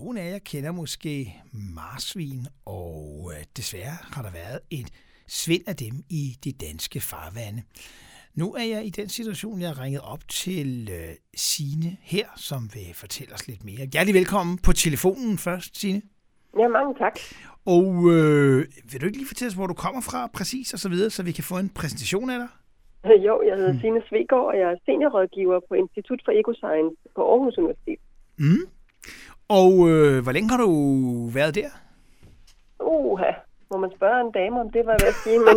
nogle af jer kender måske marsvin, og desværre har der været et svind af dem i de danske farvande. Nu er jeg i den situation, jeg har ringet op til Signe her, som vil fortælle os lidt mere. Hjertelig velkommen på telefonen først, Signe. Ja, mange tak. Og vil du ikke lige fortælle os, hvor du kommer fra præcis og så videre, så vi kan få en præsentation af dig? Jo, jeg hedder Signe Svegaard, og jeg er seniorrådgiver på Institut for Ecoscience på Aarhus Universitet. Mm. Og hvor længe har du været der? Må man spørge en dame om det, var jeg ved at sige, men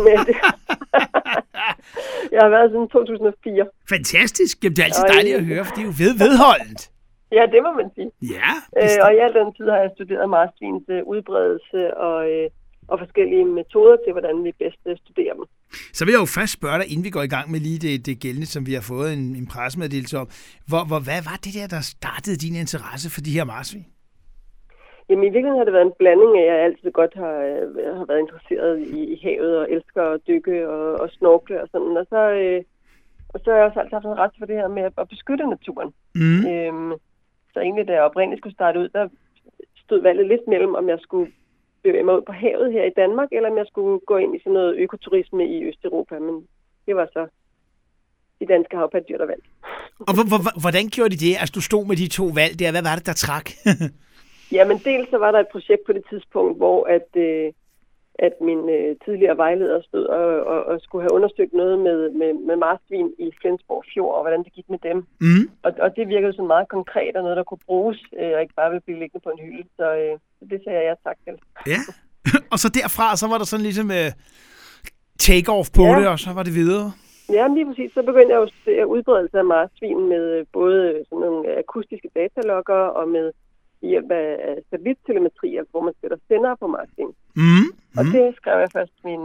jeg har været siden 2004. Fantastisk. Jamen, det er altid dejligt at høre, for det er jo vedholdent. Ja, det må man sige. Ja. Og i al den tid har jeg studeret marsvins udbredelse og forskellige metoder til, hvordan vi bedst studerer dem. Så vil jeg jo først spørge dig, inden vi går i gang med lige det gældende, som vi har fået en pressemeddelelse om. Hvad var det der startede din interesse for de her marsvin? Jamen i virkeligheden har det været en blanding af, at jeg altid godt har været interesseret i havet og elsker at dykke og snorkle og sådan. Og så har jeg også altid haft en ret for det her med at beskytte naturen. Mm. Så egentlig, da jeg oprindeligt skulle starte ud, der stod valget lidt mellem, om jeg skulle bevæge mig ud på havet her i Danmark, eller om jeg skulle gå ind i sådan noget økoturisme i Østeuropa. Men det var så de danske havpattedyr, der valgte. Og hvordan gjorde de det? Altså, du stod med de to valg der. Hvad var det, der trak? Jamen, dels så var der et projekt på det tidspunkt, hvor at min tidligere vejleder stod og skulle have undersøgt noget med marsvin i Flensborg Fjord, og hvordan det gik med dem. Mm. Og det virkede sådan meget konkret, og noget, der kunne bruges, og ikke bare ville blive liggende på en hylde. Så det sagde jeg tak til. Ja, og så derfra, så var der sådan ligesom take-off på det, og så var det videre. Ja, lige præcis. Så begyndte jeg jo at studere udbredelse af marsvin med både sådan nogle akustiske datalogger og med hjælp af satellittelemetri, hvor man sætter sendere på marsvin. Og det skrev jeg først min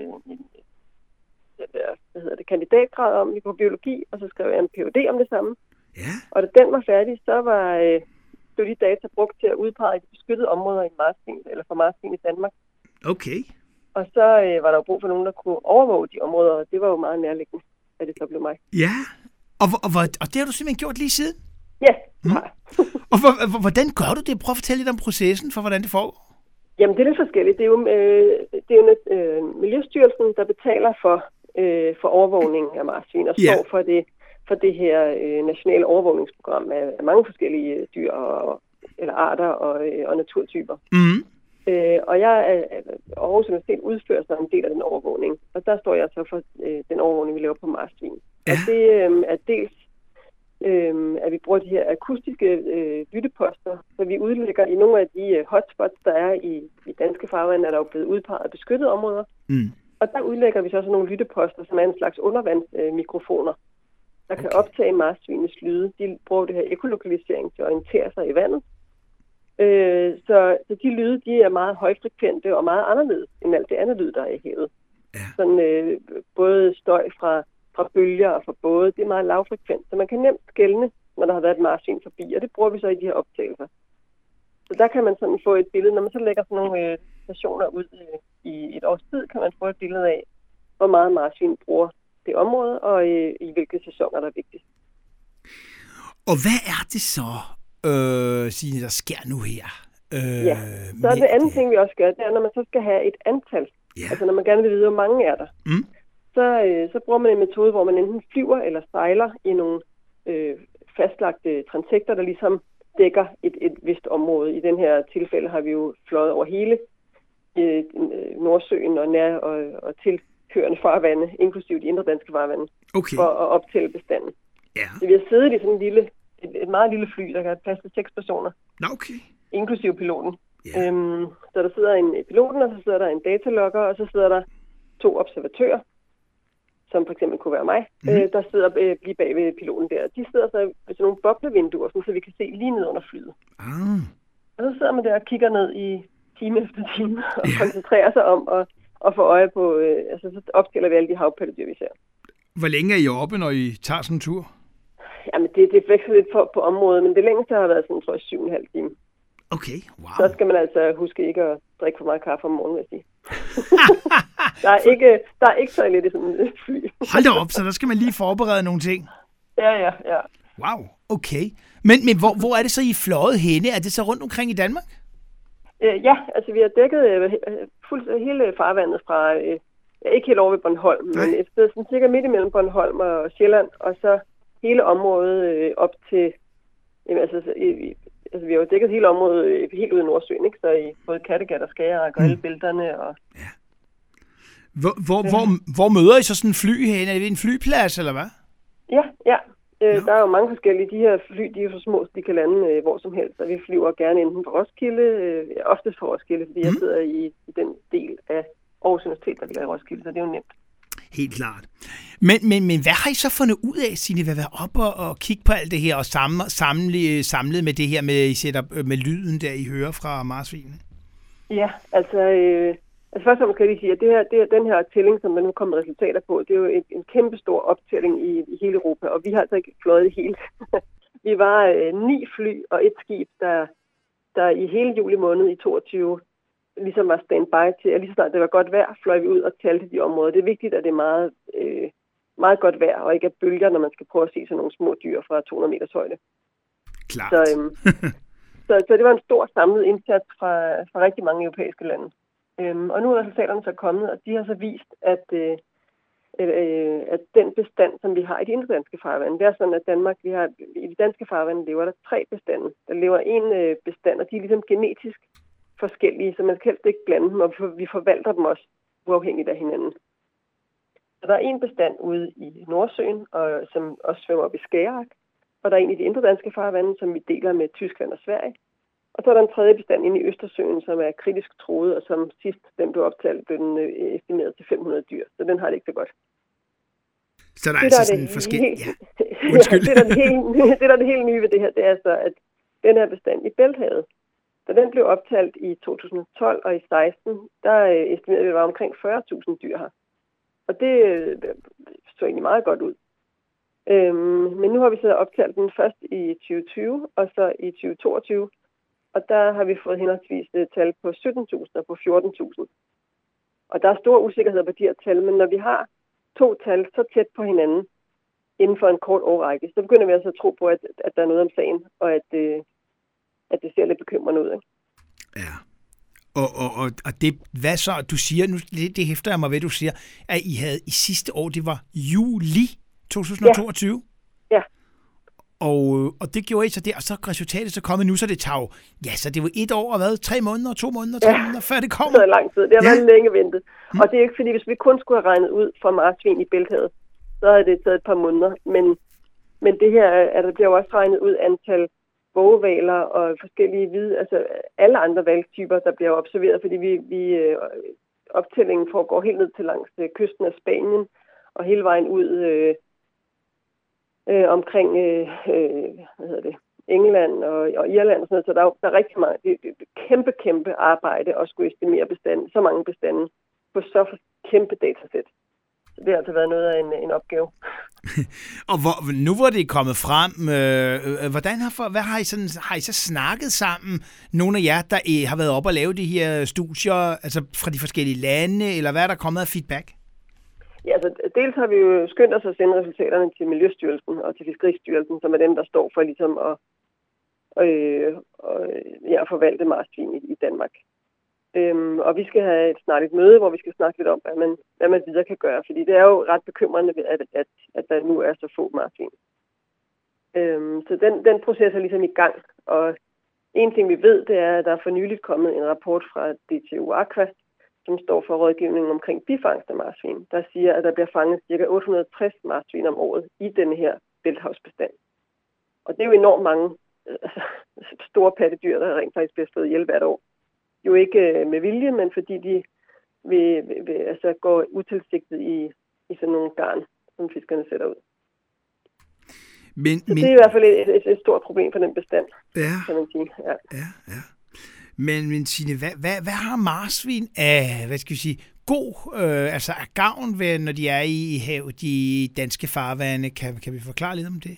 kandidatgrad om i biologi, og så skrev jeg en Ph.D. om det samme. Ja. Og da den var færdig, så blev de data brugt til at udpege de beskyttede områder i marsvin, eller for marsvin i Danmark. Okay. Og så var der jo brug for nogen, der kunne overvåge de områder, og det var jo meget nærliggende, at det så blev mig. Ja, og det har du simpelthen gjort lige siden? Ja, det har jeg. Og hvordan gør du det? Prøv at fortælle lidt om processen for, hvordan det foregår. Jamen, det er lidt forskelligt. Det er jo Miljøstyrelsen, der betaler for overvågning af marsvin, og står for det her nationale overvågningsprogram af mange forskellige dyr eller arter og naturtyper. Mm. Og Aarhus Universitet udfører så en del af den overvågning, og der står jeg så for den overvågning, vi laver på marsvin. Ja. Og det er dels at vi bruger de her akustiske lytteposter, så vi udlægger i nogle af de hotspots, der er i danske farvande, er der jo blevet udpeget beskyttede områder. Mm. Og der udlægger vi så sådan nogle lytteposter, som er en slags undervandsmikrofoner, der kan optage marsvinets lyde. De bruger det her ekolokalisering til at orientere sig i vandet. Så de lyde, de er meget højfrekvente og meget anderledes end alt det andet lyd, der er i havet. Ja. Sådan både støj fra bølger og fra både, det er meget lavfrekvent, så man kan nemt skelne, når der har været et marsvin forbi, og det bruger vi så i de her optagelser. Så der kan man sådan få et billede, når man så lægger sådan nogle stationer ud i et års tid, kan man få et billede af, hvor meget marsvin bruger det område, og i hvilke sæsoner der er vigtigst. Og hvad er det så, Signe, der sker nu her? Så er det anden ting, vi også gør, det er, når man så skal have et antal, altså når man gerne vil vide, hvor mange er der. Mm. Så bruger man en metode, hvor man enten flyver eller sejler i nogle fastlagte transekter, der ligesom dækker et vist område. I den her tilfælde har vi jo fløjet over hele Nordsøen og tilhørende farvande, inklusive de indre danske farvande, for at optælle bestanden. Ja. Så vi har siddet i sådan et meget lille fly, der kan have plads til 6 personer, inklusive piloten. Yeah. Så der sidder en piloten, og så sidder der en datalogger, og så sidder der 2 observatører, som for eksempel kunne være mig, der sidder lige bag ved piloten der. De sidder så ved sådan nogle boblevinduer, så vi kan se lige ned under flyet. Og så sidder man der og kigger ned i time efter time, og koncentrerer sig om at få øje på, så optæller vi alle de havpattedyr, vi ser. Hvor længe er I oppe, når I tager sådan en tur? Jamen, det flekser lidt på området, men det længste har været sådan, tror jeg, 7,5 timer. Okay, wow. Så skal man altså huske ikke at drikke for meget kaffe om morgenen, vil jeg sige. der er ikke toilet i sådan et fly. Hold da op, så der skal man lige forberede nogle ting. Ja. Wow. Okay. Men hvor er det så, I er fløjet henne? Er det så rundt omkring i Danmark? Ja, altså vi har dækket hele farvandet fra, ikke helt over ved Bornholm, men et sted sådan cirka midt imellem Bornholm og Sjælland, og så hele området op til, vi har jo dækket hele området helt ude i Nordsøen, ikke? Så i både Kattegat og Skagerrak og alle bælterne. Og... Ja. Hvor møder I så sådan en fly hen? Er det en flyplads, eller hvad? Ja. Der er jo mange forskellige. De her fly, de er jo så små, så de kan lande hvor som helst. Og vi flyver gerne enten fra Roskilde, oftest fra Roskilde, fordi jeg sidder i den del af Aarhus Universitet, der ligger i Roskilde, så det er jo nemt. Helt klart. Men hvad har I så fundet ud af, Signe, ved at være op og kigge på alt det her, og samlet med det her, med I sætter med lyden, der I hører fra marsvinene? Ja, altså først og fremmest kan jeg lige sige, at det er den her tælling, som der nu kommer resultater på, det er jo en kæmpe stor optælling i hele Europa, og vi har altså ikke fløjet det helt. Vi var 9 fly og et skib, der i hele juli måned i 22 ligesom var standby til, at lige så snart det var godt vejr, fløj vi ud og talte de områder. Det er vigtigt, at det er meget, meget godt vejr, og ikke er bølger, når man skal prøve at se sådan nogle små dyr fra 200 meters højde. Klart. Så det var en stor samlet indsats fra rigtig mange europæiske lande. Og nu er resultaterne så kommet, og de har så vist, at den bestand, som vi har i de indre farvande, det er sådan, at Danmark, i de danske farvande lever der 3 bestande. Der lever en bestand, og de er ligesom genetisk forskellige, så man skal helst ikke blande dem, og vi forvalter dem også uafhængigt af hinanden. Så der er en bestand ude i Nordsøen, som også svømmer op i Skagerrak, og der er en i de indre danske farvande, som vi deler med Tyskland og Sverige. Og så er der en tredje bestand inde i Østersøen, som er kritisk truet, og som sidst den blev optalt, blev den estimeret til 500 dyr, så den har det ikke så godt. Så der er altså sådan en forskellig... Ja. Undskyld. Det, der er det helt nye ved det her, det er så, at den her bestand i Bælthavet, da den blev optalt i 2012 og i 16, der estimerede vi, at der var omkring 40.000 dyr her. Og det så egentlig meget godt ud. Men nu har vi så optalt den først i 2020, og så i 2022. Og der har vi fået henholdsvis tal på 17.000 og på 14.000. Og der er store usikkerheder på de her tal, men når vi har 2 tal så tæt på hinanden inden for en kort årrække, så begynder vi altså at tro på, at der er noget om sagen, og at det ser lidt bekymrende ud. Ikke? Ja. Og det, hvad så, du siger, nu det hæfter jeg mig ved, du siger, at I havde i sidste år, det var juli 2022? Ja. Og det gjorde I så der, og så resultatet så kommet nu, så det tager så det var 1 år og hvad, 3 måneder, 2 måneder, 3 måneder, før det kommer. Det er lang tid, det har været længe ventet. Og det er ikke fordi, hvis vi kun skulle have regnet ud for marsvin i Bælthavet, så havde det taget et par måneder, men det her, der bliver jo også regnet ud antal vågevaler og forskellige hvide, altså alle andre hvaltyper, der bliver observeret, fordi vi optællingen foregår helt ned til langs kysten af Spanien, og hele vejen ud omkring England og Irland og sådan noget, så der er rigtig meget, det er kæmpe arbejde at skulle estimere så mange bestande på så kæmpe datasæt. Så det har altså været noget af en opgave. Og nu hvor det er kommet frem, hvad har I så snakket sammen, nogle af jer, der har været op og lave de her studier, altså fra de forskellige lande, eller hvad er der kommet af feedback? Ja, altså dels har vi jo skyndt os at sende resultaterne til Miljøstyrelsen og til Fiskeristyrelsen, som er dem, der står for ligesom at forvalte marsvin i Danmark. Og vi skal have snart et møde, hvor vi skal snakke lidt om, hvad man videre kan gøre, fordi det er jo ret bekymrende, at der nu er så få marsvin. Så den proces er ligesom i gang, og en ting vi ved, det er, at der er for nyligt kommet en rapport fra DTU Aqua, som står for rådgivningen omkring bifangst af marsvin, der siger, at der bliver fanget ca. 860 marsvin om året i denne her bælthavsbestand. Og det er jo enormt mange store pattedyr, der rent faktisk bliver slået ihjel hvert år. Jo ikke med vilje, men fordi de vil gå utilsigtet i sådan nogle garn, som fiskerne sætter ud. Så det er i hvert fald et stort problem for den bestand, kan man sige. Ja. Men Signe, hvad har marsvin af, god, af gavn ved, når de er i havet, de danske farvande? Kan vi forklare lidt om det?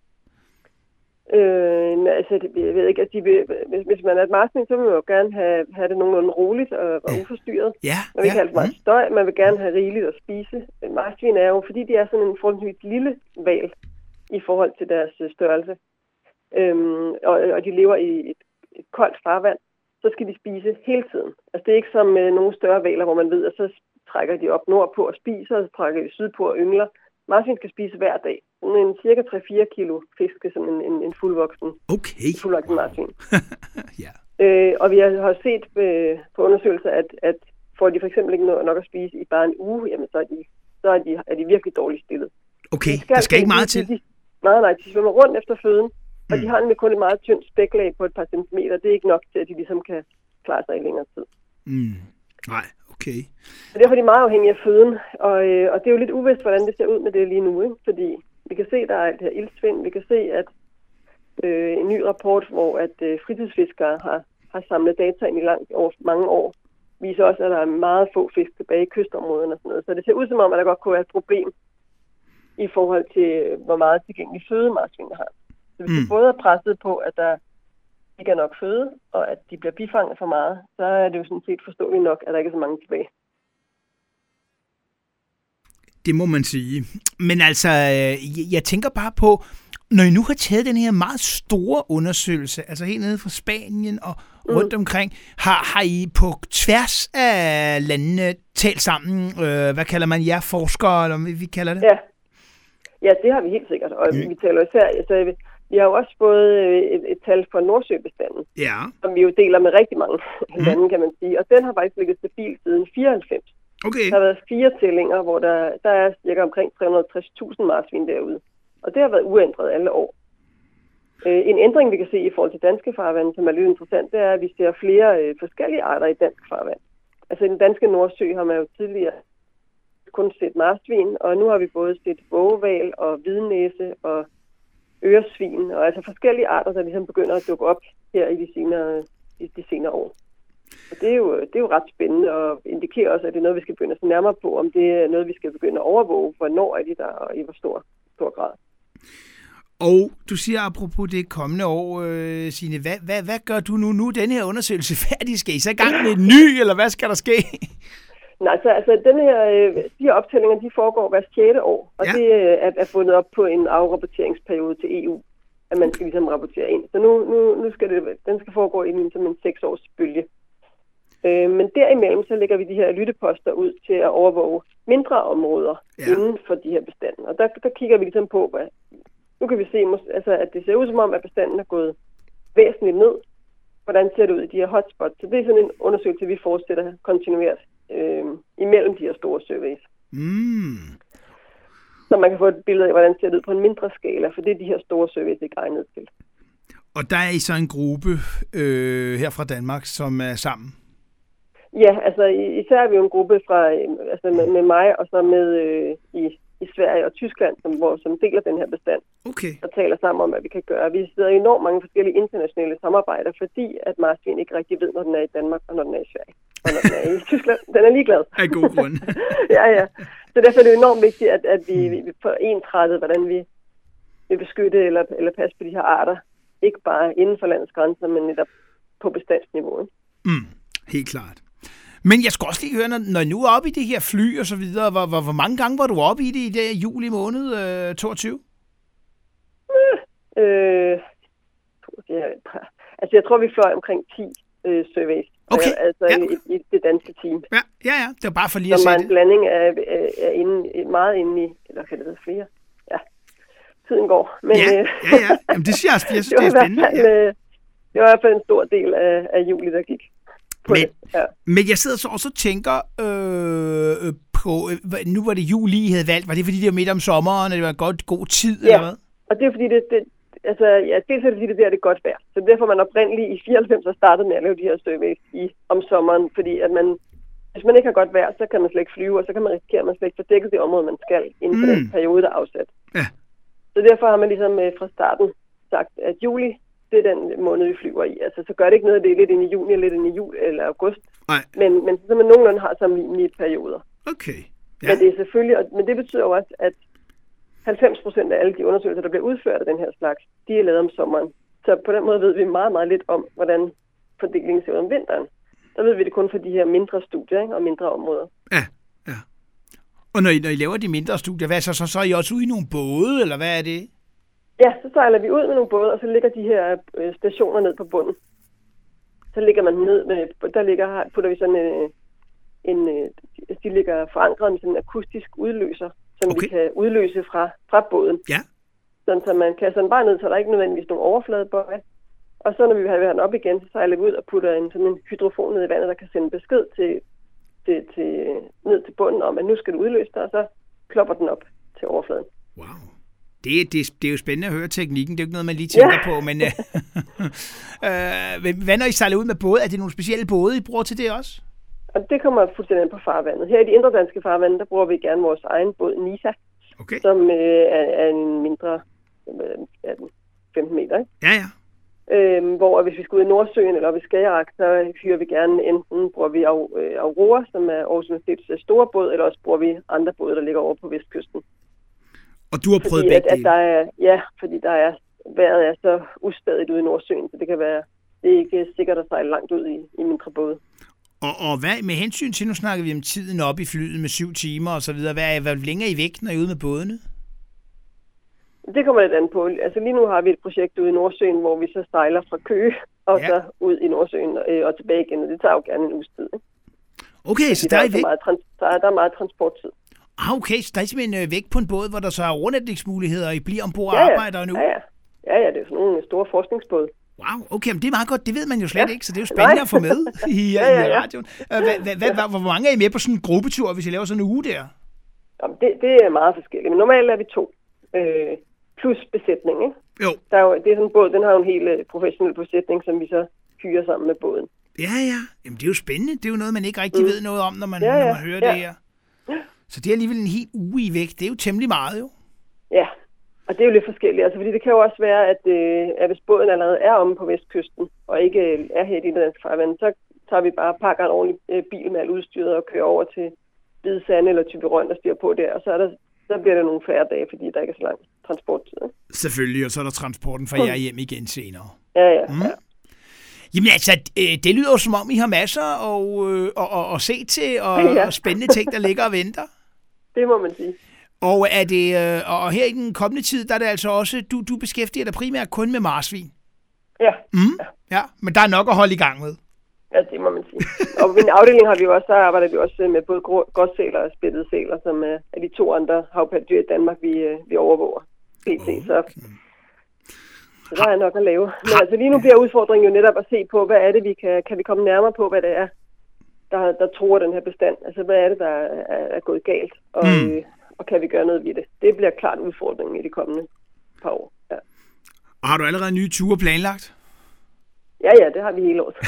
Jeg ved ikke, at hvis man er et marsvin, så vil man jo gerne have det nogenlunde roligt og uforstyrret. Man vil ikke have meget støj, man vil gerne have rigeligt at spise. Marsvin er jo, fordi de er sådan en forholdsvis lille hval i forhold til deres størrelse, og de lever i et koldt farvand, så skal de spise hele tiden. Altså det er ikke som nogle større hvaler, hvor man ved, at så trækker de op nordpå og spiser, og så trækker de sydpå og yngler. Marsvin skal spise hver dag. Sådan en cirka 3-4 kilo fisk, som en fuldvoksen marsvin. Ja. Og vi har set på undersøgelser, at får de for eksempel ikke nok at spise i bare en uge, jamen så er de virkelig dårligt stillet. Okay, der skal ikke meget til? Nej, de svømmer rundt efter føden, og de har nemlig kun et meget tyndt spæklag på et par centimeter. Det er ikke nok til, at de ligesom kan klare sig i længere tid. Nej, okay. Så derfor er de meget afhængige af føden, og det er jo lidt uvist, hvordan det ser ud med det lige nu, ikke? Fordi vi kan se, at der er alt det her iltsvind. Vi kan se, at en ny rapport, hvor at fritidsfiskere har samlet data ind i over mange år, viser også, at der er meget få fisk tilbage i kystområderne og sådan noget. Så det ser ud som om, at der godt kunne være et problem i forhold til, hvor meget tilgængelig føde marsvinene har. Så hvis vi både er presset på, at der ikke er nok føde, og at de bliver bifanget for meget, så er det jo sådan set forståeligt nok, at der ikke er så mange tilbage. Det må man sige. Men altså, jeg tænker bare på, når I nu har taget den her meget store undersøgelse, altså helt nede fra Spanien og rundt omkring, har I på tværs af landene talt sammen, hvad kalder man jer, forskere, eller hvad vi kalder det? Ja, det har vi helt sikkert, og vi taler især, altså, vi har jo også fået et tal for Nordsøbestanden, som vi jo deler med rigtig mange lande, kan man sige, og den har faktisk ligget stabil siden 94. Okay. Der har været 4 tællinger, hvor der er cirka omkring 360.000 marsvin derude. Og det har været uændret alle år. En ændring, vi kan se i forhold til danske farvand, som er lidt interessant, det er, at vi ser flere forskellige arter i dansk farvand. Altså i den danske Nordsø har man jo tidligere kun set marsvin, og nu har vi både set vågeval og hvidnæse og øresvin, og altså forskellige arter, der ligesom begynder at dukke op her i de senere år. Og det er jo ret spændende, og indikerer også, at det er noget, vi skal begynde at se nærmere på, om det er noget, vi skal begynde at overvåge, hvornår er de der, og i hvor stor grad. Og du siger apropos det kommende år, Signe, hvad gør du nu? Nu er den her undersøgelse færdig. Skal I så i gang med en ny, eller hvad skal der ske? Nej, altså de her optællinger, de foregår hver 6. år, og det er fundet op på en afrapporteringsperiode til EU, at man skal ligesom rapportere ind. Så nu skal den skal foregå i som en 6-års bølge. Men derimellem så lægger vi de her lytteposter ud til at overvåge mindre områder inden for de her bestanden. Og der kigger vi ligesom på, nu kan vi se, altså, at det ser ud som om, at bestanden er gået væsentligt ned. Hvordan ser det ud i de her hotspots? Så det er sådan en undersøgelse, vi fortsætter kontinuert imellem de her store surveys. Så man kan få et billede af, hvordan det ser ud på en mindre skala, for det er de her store surveys ikke egnet til. Og der er I så en gruppe her fra Danmark, som er sammen? Ja, altså især er vi jo en gruppe fra, altså med mig og så med i Sverige og Tyskland, som deler den her bestand, og taler sammen om, hvad vi kan gøre. Vi sidder i enormt mange forskellige internationale samarbejder, fordi at marsvin ikke rigtig ved, når den er i Danmark og når den er i Sverige. Og når den er i Tyskland, den er ligeglad. Af god grund. Ja. Så derfor er det enormt vigtigt, at vi får ensrettet, hvordan vi vil beskytte eller passe på de her arter. Ikke bare inden for landets grænser, men netop på bestandsniveau. Helt klart. Men jeg skal også lige høre, når I nu er oppe i det her fly og så videre, hvor mange gange var du oppe i det i det juli måned 22? Altså jeg tror, vi fløj omkring 10 surveys. Okay. Altså i det danske team. Ja. Det var bare for lige at se det. Som var en blanding af meget inde i, eller kan det hedde flere? Ja, tiden går. Men, ja. Jamen, det siger jeg synes, det er spændende. Det var i hvert fald en stor del af juli, der gik. Men jeg sidder så også og tænker på, nu var det juli, I havde valgt. Var det fordi, det var midt om sommeren, og det var en god tid, eller hvad? Og det er fordi, dels er det fordi, det er godt vejr. Så derfor man oprindeligt i 94 har startet med at lave de her surveys om sommeren, fordi at hvis man ikke har godt vejr, så kan man slet ikke flyve, og så kan man risikere, at man slet ikke får dækket det område, man skal inden for den periode, der er afsat. Ja. Så derfor har man ligesom fra starten sagt, at juli, det er den måned, vi flyver i. Altså, så gør det ikke noget, det er lidt ind i juni, lidt ind i jul eller august. Nej. Men så man nogenlunde har sammenlignelige perioder. Okay. Ja. Men det er selvfølgelig, men det betyder jo også, at 90% af alle de undersøgelser, der bliver udført af den her slags, de er lavet om sommeren. Så på den måde ved vi meget, meget lidt om, hvordan fordelingen ser ud om vinteren. Der ved vi det kun for de her mindre studier, ikke? Og mindre områder. Ja. Og når I laver de mindre studier, hvad så er I også ude i nogle både, eller hvad er det? Ja, så sejler vi ud med nogle både, og så ligger de her stationer ned på bunden. Så ligger man ned med, putter vi sådan de ligger forankret med sådan en akustisk udløser, som vi kan udløse fra båden. Ja. Sådan, så man kan sådan bare ned, så der er ikke nødvendigvis nogen overfladebøje. Og så når vi har den op igen, så sejler vi ud og putter sådan en hydrofon ned i vandet, der kan sende besked ned til bunden om, at nu skal du udløse dig, og så klopper den op til overfladen. Wow. Det er jo spændende at høre teknikken. Det er jo ikke noget, man lige tænker på, men hvad når I sejler ud med både? Er det nogle specielle både, I bruger til det også? Og det kommer fuldstændig ind på farvandet. Her i de indre danske farvande, der bruger vi gerne vores egen båd Nisa, som er en mindre 15 meter. Ikke? Ja. Hvor hvis vi skal ud i Nordsøen eller op i Skagerrak, så hyrer vi gerne enten bruger vi Aurora, som er Aarhus Universitets store båd, eller også bruger vi andre både, der ligger over på vestkysten. Og du har prøvet begge dele? Fordi vejret er så ustadigt ude i Nordsøen, så det er ikke sikkert at sejle langt ud i mindre både. Og hvad med hensyn til, nu snakker vi om tiden op i flyet med 7 timer og så videre, hvad længere I væk, når I er ude med bådene? Det kommer lidt an på. Altså lige nu har vi et projekt ude i Nordsøen, hvor vi så sejler fra Køge og så ud i Nordsøen og tilbage igen, og det tager jo gerne en uges tid. Ikke? Okay, så der er I væk? Der er meget transporttid. Okay, så der er simpelthen væk på en båd, hvor der så er overnatningsmuligheder, og I bliver ombord og arbejder nu? Ja, det er sådan nogle store forskningsbåde. Wow, okay, men det er meget godt. Det ved man jo slet ikke, så det er jo spændende at få med i radioen. Hvor mange er I med på sådan en gruppetur, hvis I laver sådan en uge der? Jamen, det er meget forskelligt, men normalt er vi 2. Plus besætning, ikke? Jo. Det er sådan en båd, den har jo en helt professionel besætning, som vi så hyrer sammen med båden. Ja. Jamen, det er jo spændende. Det er jo noget, man ikke rigtig ved noget om, når man hører det her. Så det er alligevel en hel uge i væk. Det er jo temmelig meget, jo. Ja, og det er jo lidt forskelligt. Altså, fordi det kan jo også være, at hvis båden allerede er omme på vestkysten, og ikke er her i det danske farvand, så tager vi bare pakker en ordentlig bil med alt udstyret og kører over til Hvide Sande eller Thyborøn, der stiger på der, og så bliver der nogle færre dage, fordi der ikke er så lang transporttid. Selvfølgelig, og så er der transporten fra jer hjem igen senere. Ja. Jamen altså, det lyder jo som om, I har masser at se til, og spændende ting, der ligger og venter. Det må man sige. Og er det, og her i den kommende tid, der er det altså også, du beskæftiger dig primært kun med marsvin. Ja. Ja, men der er nok at holde i gang med. Ja, det må man sige. Og ved en afdeling så arbejder vi også med både gråsæler og spættede sæler, som er de 2 andre havpattedyr i Danmark, vi overvåger. Så der er nok at lave. Men altså lige nu bliver udfordringen jo netop at se på, hvad er det, kan vi komme nærmere på, hvad det er, der truer den her bestand. Altså hvad er det, der er gået galt, og kan vi gøre noget ved det. Det bliver klart udfordringen i de kommende par år. Ja. Og har du allerede nye ture planlagt? Ja, det har vi hele året.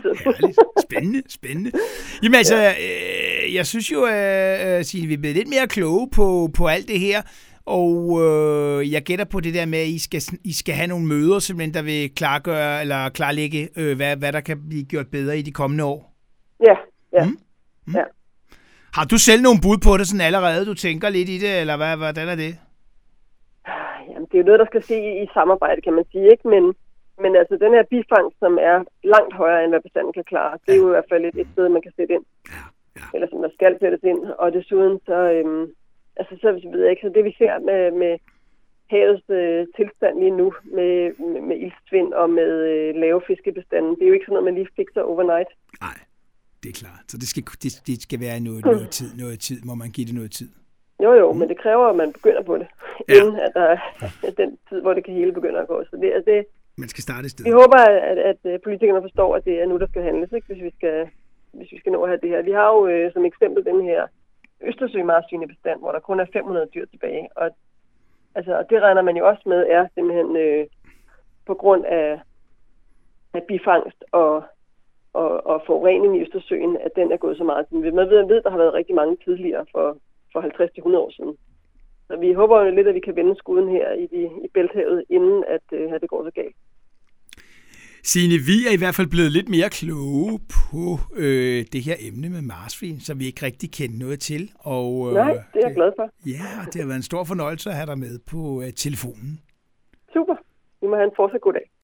Spændende. Jamen altså, jeg synes jo, at vi er blevet lidt mere kloge på alt det her, og jeg gætter på det der med, at I skal have nogle møder, simpelthen, der vil klarlægge, hvad der kan blive gjort bedre i de kommende år. Ja. Ja. Har du selv nogle bud på det sådan allerede? Du tænker lidt i det, eller hvordan er det? Jamen, det er jo noget, der skal ske i samarbejde, kan man sige, ikke? Men altså, den her bifangst, som er langt højere, end hvad bestanden kan klare, det er jo i hvert fald et sted, man kan sætte ind. Ja. Eller som der skal sættes ind. Og desuden, så ved jeg ikke, så det vi ser med havets tilstand lige nu, med iltsvind og med lave fiskebestanden, det er jo ikke sådan noget, man lige fikser overnight. Nej, det er klart. Så det skal være noget tid, må man give det noget tid. Jo, men det kræver, at man begynder på det, inden at der er den tid, hvor det kan hele begynder at gå. Så det man skal starte et sted. Vi håber, at politikerne forstår, at det er nu, der skal handles, ikke? Hvis vi skal nå at have det her. Vi har jo som eksempel den her Østersø-marsvinebestand, hvor der kun er 500 dyr tilbage. Og det regner man jo også med, er simpelthen på grund af bifangst og forurening i Østersøen, at den er gået så meget. Man ved, at der har været rigtig mange tidligere for 50-100 år siden. Så vi håber jo lidt, at vi kan vende skuden her i Bælthavet, inden at det går så galt. Signe, vi er i hvert fald blevet lidt mere kloge på det her emne med marsvin, som vi ikke rigtig kender noget til. Og, nej, det er jeg glad for. Ja, det har været en stor fornøjelse at have dig med på telefonen. Super. Vi må have en fortsat god dag.